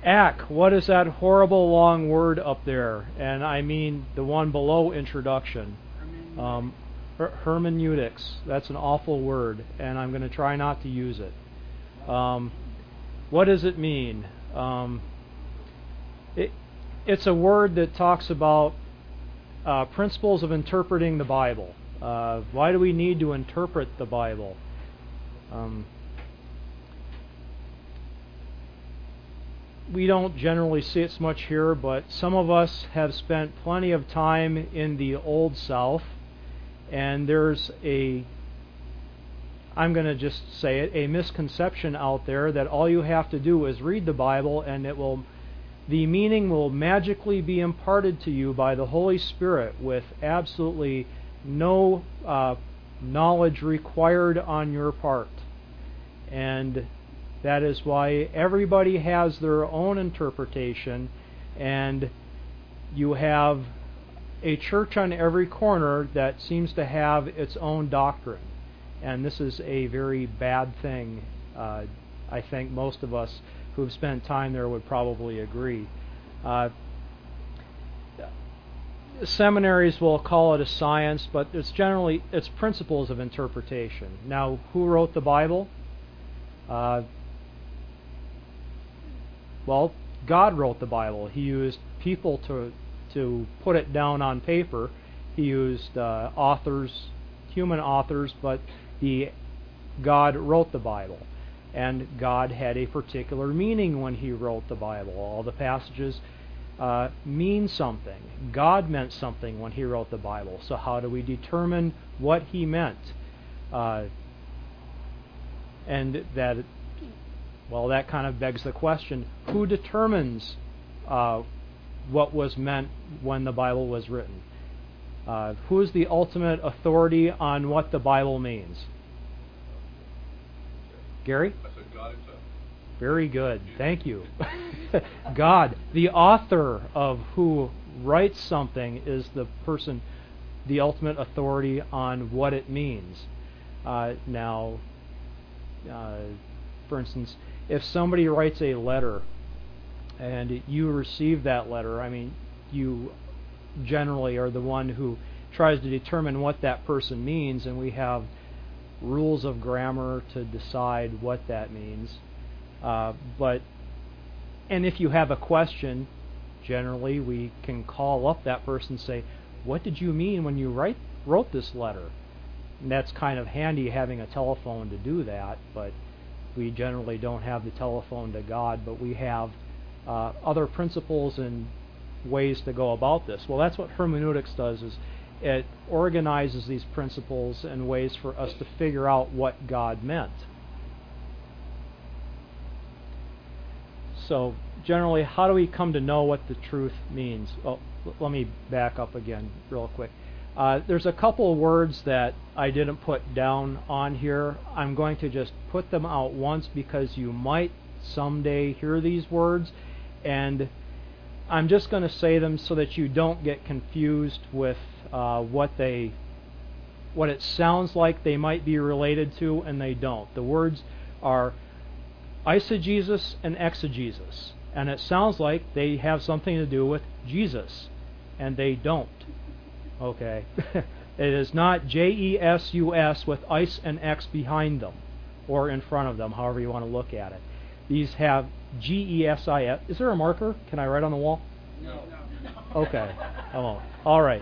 Ack, what is that horrible long word up there? And I mean the one below introduction. Hermeneutics. That's an awful word, and I'm going to try not to use it. What does it mean? It's a word that talks about principles of interpreting the Bible. Why do we need to interpret the Bible? We don't generally see it so much here, but some of us have spent plenty of time in the Old South, and there's I'm going to just say it, a misconception out there that all you have to do is read the Bible and the meaning will magically be imparted to you by the Holy Spirit with absolutely no knowledge required on your part. And that is why everybody has their own interpretation, and you have a church on every corner that seems to have its own doctrine. And this is a very bad thing. I think most of us who have spent time there would probably agree. Seminaries will call it a science, but it's principles of interpretation. Now, who wrote the Bible? Well, God wrote the Bible. He used people to put it down on paper. He used authors, human authors, but God wrote the Bible. And God had a particular meaning when He wrote the Bible. All the passages mean something. God meant something when He wrote the Bible. So how do we determine what He meant? And that kind of begs the question, who determines what was meant when the Bible was written? Who is the ultimate authority on what the Bible means? Gary? I said God himself. Very good. Thank you. God, the author of who writes something, is the person, the ultimate authority on what it means. Now, for instance, if somebody writes a letter and you receive that letter, I mean, you generally are the one who tries to determine what that person means, and we have rules of grammar to decide what that means. And if you have a question, generally we can call up that person and say, what did you mean when you wrote this letter? And that's kind of handy having a telephone to do that, but we generally don't have the telephone to God, but we have other principles and ways to go about this. Well, that's what hermeneutics does, is it organizes these principles and ways for us to figure out what God meant. So, generally, how do we come to know what the truth means? Oh, let me back up again real quick. There's a couple of words that I didn't put down on here. I'm going to just put them out once because you might someday hear these words, and I'm just going to say them so that you don't get confused with what it sounds like they might be related to, and they don't. The words are eisegesis and exegesis, and it sounds like they have something to do with Jesus, and they don't. Okay, it is not J-E-S-U-S with ice and X behind them or in front of them, however you want to look at it. These have G-E-S-I-S. Is there a marker? Can I write on the wall? No. Okay, I won't. All right.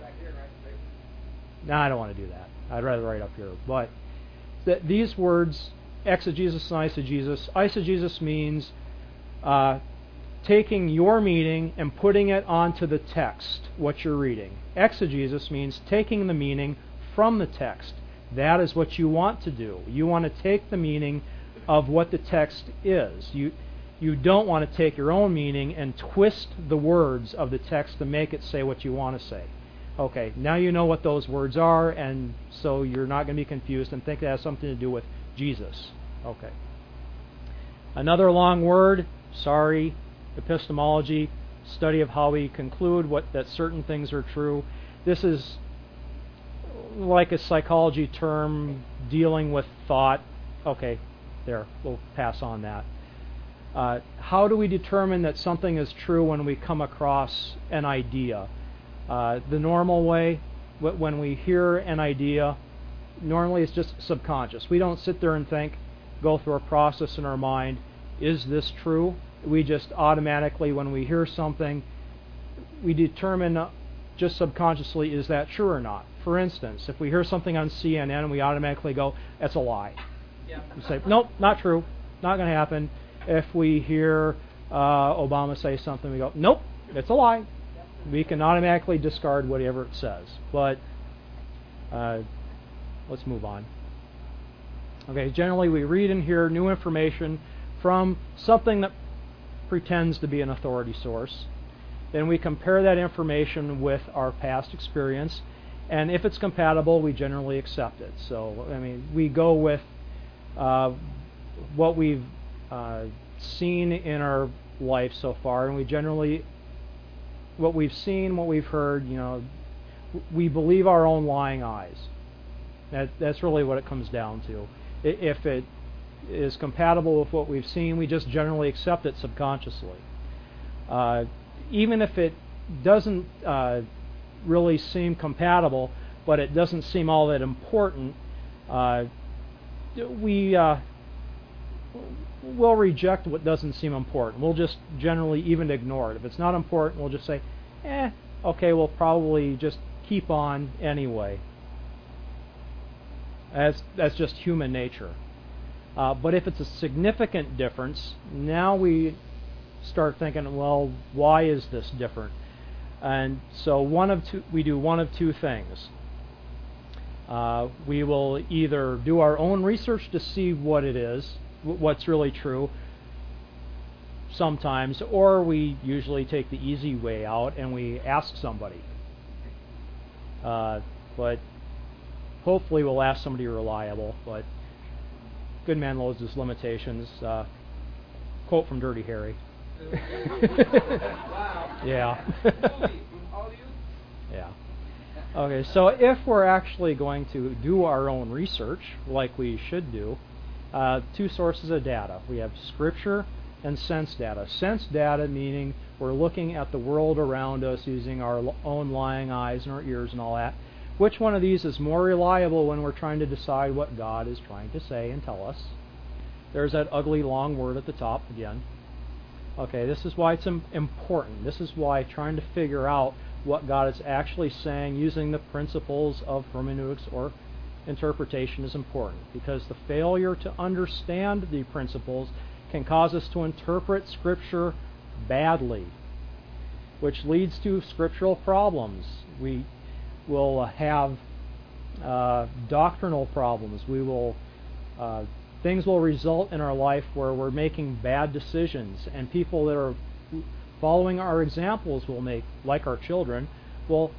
No, I don't want to do that. I'd rather write up here. But these words, exegesis and eisegesis. Eisegesis means taking your meaning and putting it onto the text, what you're reading. Exegesis means taking the meaning from the text. That is what you want to do. You want to take the meaning of what the text is. You don't want to take your own meaning and twist the words of the text to make it say what you want to say. Okay, now you know what those words are, and so you're not going to be confused and think it has something to do with Jesus. Okay. Another long word, sorry, epistemology, study of how we conclude that certain things are true. This is like a psychology term dealing with thought. Okay, there, we'll pass on that. How do we determine that something is true when we come across an idea? The normal way, when we hear an idea, normally it's just subconscious. We don't sit there and think, go through a process in our mind, is this true? We just automatically, when we hear something, we determine just subconsciously, is that true or not? For instance, if we hear something on CNN, we automatically go, that's a lie. Yeah. We say, nope, not true, not going to happen. If we hear Obama say something, we go, nope, it's a lie. We can automatically discard whatever it says. But let's move on. Okay, generally we read and hear new information from something that pretends to be an authority source. Then we compare that information with our past experience, and if it's compatible, we generally accept it. So, I mean, we go with what we've seen in our life so far, and we generally, what we've seen, what we've heard, we believe our own lying eyes. That's really what it comes down to. If it is compatible with what we've seen, we just generally accept it subconsciously. Even if it doesn't really seem compatible, but it doesn't seem all that important, we'll reject what doesn't seem important. We'll just generally even ignore it. If it's not important, we'll just say, okay, we'll probably just keep on anyway. That's just human nature. But if it's a significant difference, now we start thinking, well, why is this different? And so we do one of two things. We will either do our own research to see what it is, what's really true sometimes, or we usually take the easy way out and we ask somebody. But hopefully we'll ask somebody reliable, but good man knows his limitations. Quote from Dirty Harry. Wow. Yeah. All you? Yeah. Okay, so if we're actually going to do our own research, like we should do, two sources of data. We have Scripture and sense data. Sense data meaning we're looking at the world around us using our own lying eyes and our ears and all that. Which one of these is more reliable when we're trying to decide what God is trying to say and tell us? There's that ugly long word at the top again. Okay, this is why it's important. This is why trying to figure out what God is actually saying using the principles of hermeneutics or interpretation is important, because the failure to understand the principles can cause us to interpret Scripture badly, which leads to scriptural problems. We will have doctrinal problems. We will things will result in our life where we're making bad decisions, and people that are following our examples will make, like our children, will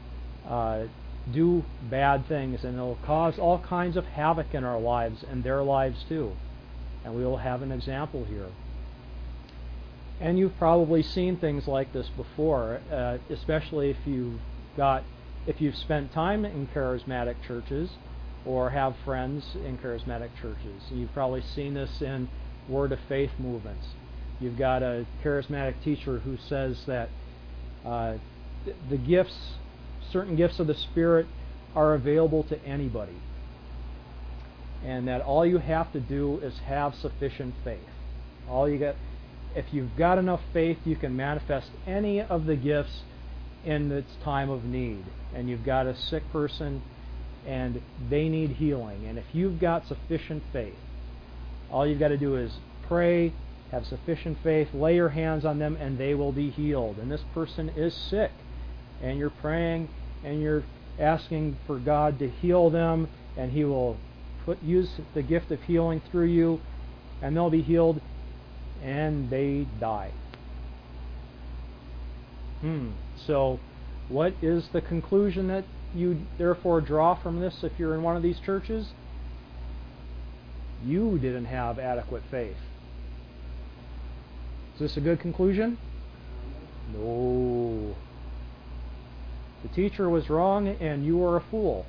do bad things, and it'll cause all kinds of havoc in our lives and their lives too. And we will have an example here. And you've probably seen things like this before, especially if you've spent time in charismatic churches or have friends in charismatic churches. You've probably seen this in Word of Faith movements. You've got a charismatic teacher who says that the gifts, certain gifts of the Spirit, are available to anybody, and that all you have to do is have sufficient faith. If you've got enough faith, you can manifest any of the gifts in its time of need. And you've got a sick person and they need healing, and if you've got sufficient faith, all you've got to do is pray, have sufficient faith, lay your hands on them, and they will be healed. And this person is sick, and you're praying and you're asking for God to heal them, and He will use the gift of healing through you, and they'll be healed, and they die. So what is the conclusion that you therefore draw from this if you're in one of these churches? You didn't have adequate faith. Is this a good conclusion? No. The teacher was wrong and you were a fool,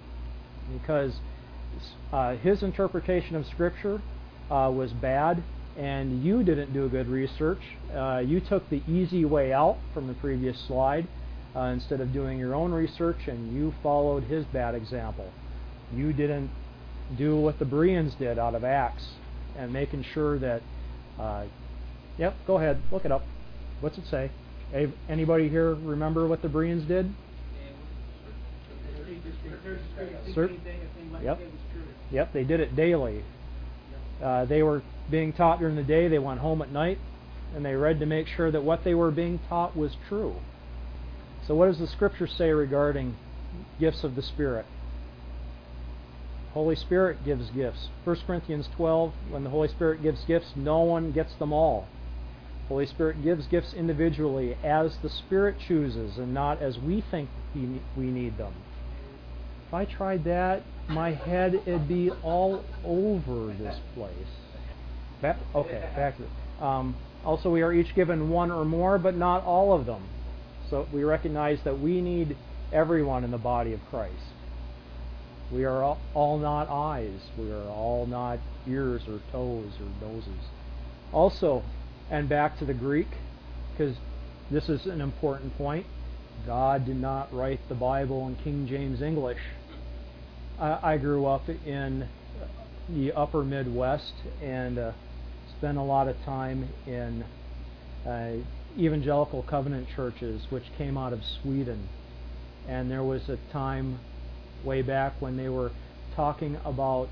because his interpretation of Scripture was bad, and you didn't do good research. You took the easy way out from the previous slide instead of doing your own research, and you followed his bad example. You didn't do what the Bereans did out of Acts and making sure that yep, go ahead, look it up. What's it say? Anybody here remember what the Bereans did? Yep, they did it daily. They were being taught during the day, they went home at night, and they read to make sure that what they were being taught was true. So what does the Scripture say regarding gifts of the Spirit? Holy Spirit gives gifts. 1 Corinthians 12, when the Holy Spirit gives gifts, no one gets them all. Holy Spirit gives gifts individually as the Spirit chooses and not as we think we need them. If I tried that, my head would be all over this place. Back to it. Also, we are each given one or more, but not all of them. So we recognize that we need everyone in the body of Christ. We are all not eyes. We are all not ears or toes or noses. Also, and back to the Greek, because this is an important point, God did not write the Bible in King James English. I grew up in the upper Midwest and spent a lot of time in evangelical covenant churches, which came out of Sweden. And there was a time way back when they were talking about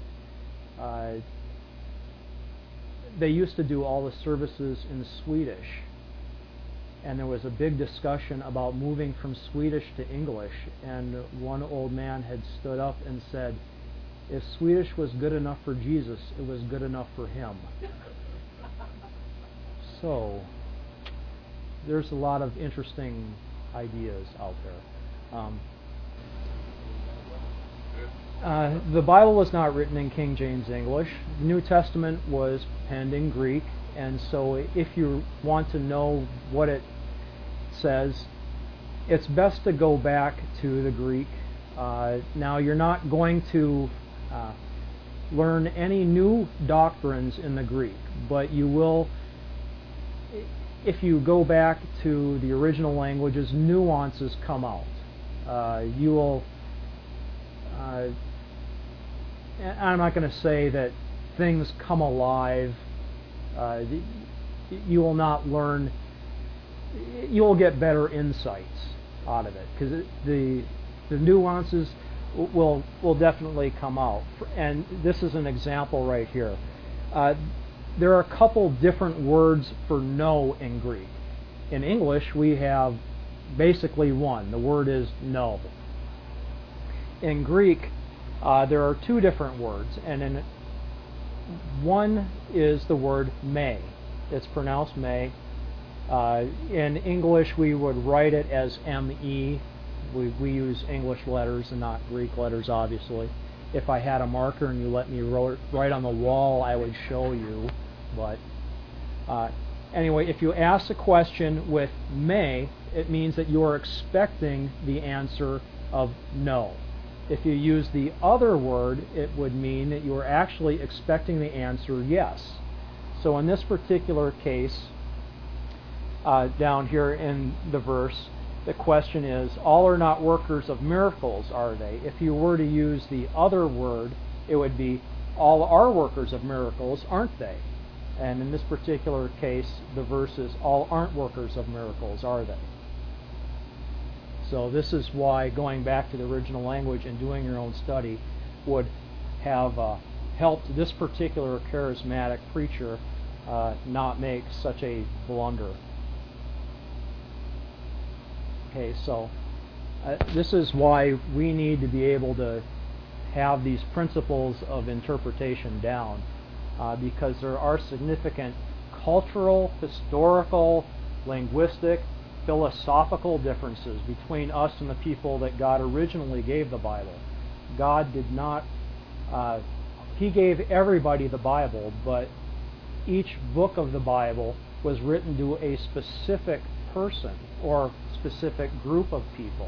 they used to do all the services in Swedish, and there was a big discussion about moving from Swedish to English, and one old man had stood up and said, if Swedish was good enough for Jesus, it was good enough for him. So there's a lot of interesting ideas out there. The Bible was not written in King James English. The New Testament was penned in Greek, and so if you want to know what it says, it's best to go back to the Greek. Now, you're not going to learn any new doctrines in the Greek, but you will, if you go back to the original languages, nuances come out. You will I'm not going to say that things come alive. You will not learn. You will get better insights out of it because the nuances will definitely come out. And this is an example right here. There are a couple different words for no in Greek. In English, we have basically one. The word is no. In Greek, there are two different words, and one is the word may. It's pronounced may. In English, we would write it as M-E. We use English letters and not Greek letters, obviously. If I had a marker and you let me write on the wall, I would show you. But anyway, if you ask a question with may, it means that you are expecting the answer of no. If you use the other word, it would mean that you are actually expecting the answer yes. So in this particular case, down here in the verse, the question is, all are not workers of miracles, are they? If you were to use the other word, it would be, all are workers of miracles, aren't they? And in this particular case, the verse is, all aren't workers of miracles, are they? So this is why going back to the original language and doing your own study would have helped this particular charismatic preacher not make such a blunder. Okay, so this is why we need to be able to have these principles of interpretation down, because there are significant cultural, historical, linguistic, philosophical differences between us and the people that God originally gave the Bible. God did not, He gave everybody the Bible, but each book of the Bible was written to a specific person or specific group of people.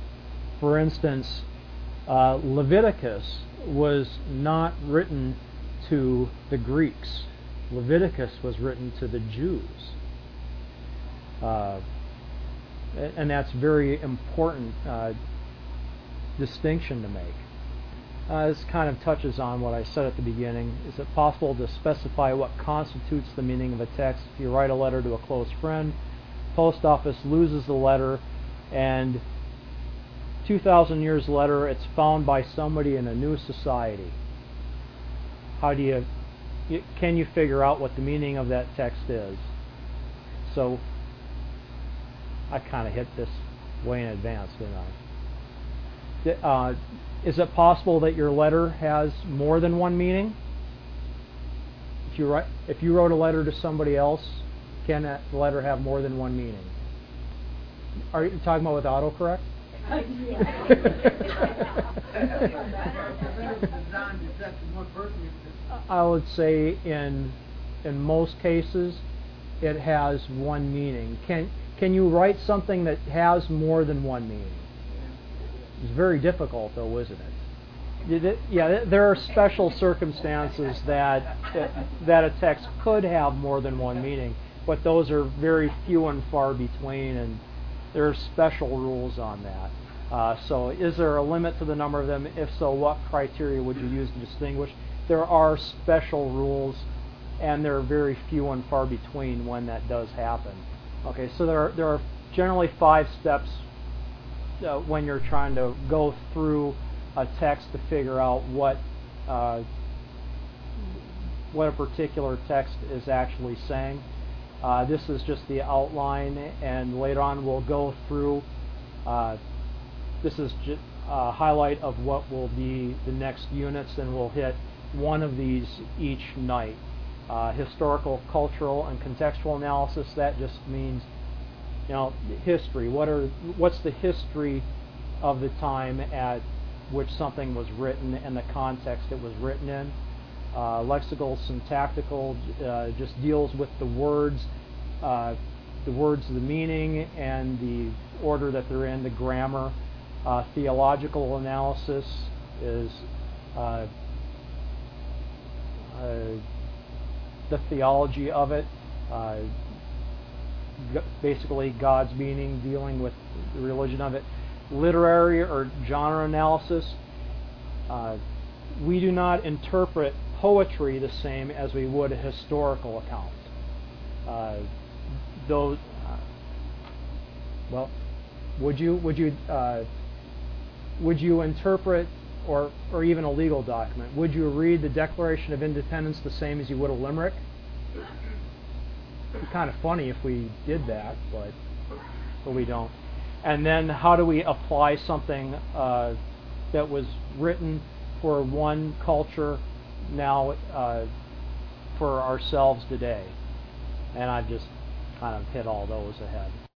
For instance, Leviticus was not written to the Greeks. Leviticus was written to the Jews. And that's very important distinction to make. This kind of touches on what I said at the beginning. Is it possible to specify what constitutes the meaning of a text? If you write a letter to a close friend, post office loses the letter, and 2,000 years later it's found by somebody in a new society. How do can you figure out what the meaning of that text is? So I kind of hit this way in advance, didn't I? Is it possible that your letter has more than one meaning? If you wrote a letter to somebody else, can that letter have more than one meaning? Are you talking about with autocorrect? I would say in most cases it has one meaning. Can you write something that has more than one meaning? It's very difficult, though, isn't it? Yeah, there are special circumstances that a text could have more than one meaning, but those are very few and far between, and there are special rules on that. So is there a limit to the number of them? If so, what criteria would you use to distinguish? There are special rules, and they're very few and far between when that does happen. Okay, so there are generally 5 steps when you're trying to go through a text to figure out what a particular text is actually saying. This is just the outline, and later on we'll go through. This is just a highlight of what will be the next units, and we'll hit one of these each night. Historical, cultural, and contextual analysis. That just means, history. What's the history of the time at which something was written and the context it was written in? Lexical, syntactical, just deals with the words, the meaning, and the order that they're in, the grammar. Theological analysis is the theology of it, basically God's meaning, dealing with the religion of it. Literary or genre analysis. We do not interpret poetry the same as we would a historical account. Would you interpret, or even a legal document, would you read the Declaration of Independence the same as you would a limerick? It'd be kind of funny if we did that, but we don't. And then how do we apply something that was written for one culture now for ourselves today? And I've just kind of hit all those ahead.